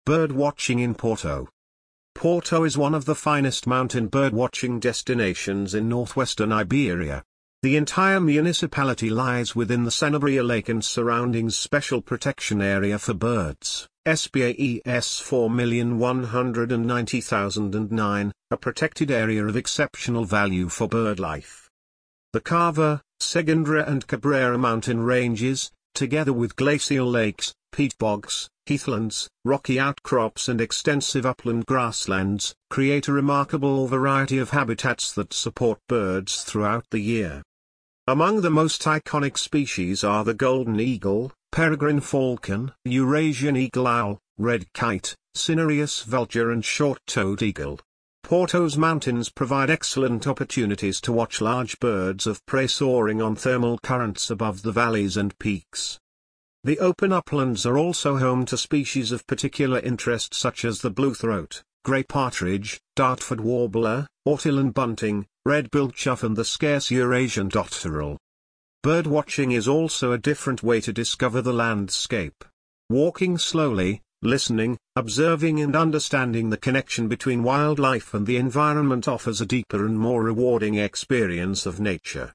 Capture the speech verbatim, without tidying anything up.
Bird watching in Porto. Porto is one of the finest mountain bird-watching destinations in northwestern Iberia. The entire municipality lies within the Sanabria Lake and surroundings special protection area for birds, S P A E S four million one hundred ninety thousand nine, a protected area of exceptional value for bird life. The Cava, Segundra and Cabrera mountain ranges, together with glacial lakes, peat bogs, heathlands, rocky outcrops and extensive upland grasslands, create a remarkable variety of habitats that support birds throughout the year. Among the most iconic species are the golden eagle, peregrine falcon, Eurasian eagle owl, red kite, cinereous vulture and short-toed eagle. Porto's mountains provide excellent opportunities to watch large birds of prey soaring on thermal currents above the valleys and peaks. The open uplands are also home to species of particular interest such as the blue-throat, grey partridge, Dartford warbler, ortolan bunting, red-billed chough and the scarce Eurasian dotterel. Birdwatching is also a different way to discover the landscape. Walking slowly, listening, observing and understanding the connection between wildlife and the environment offers a deeper and more rewarding experience of nature.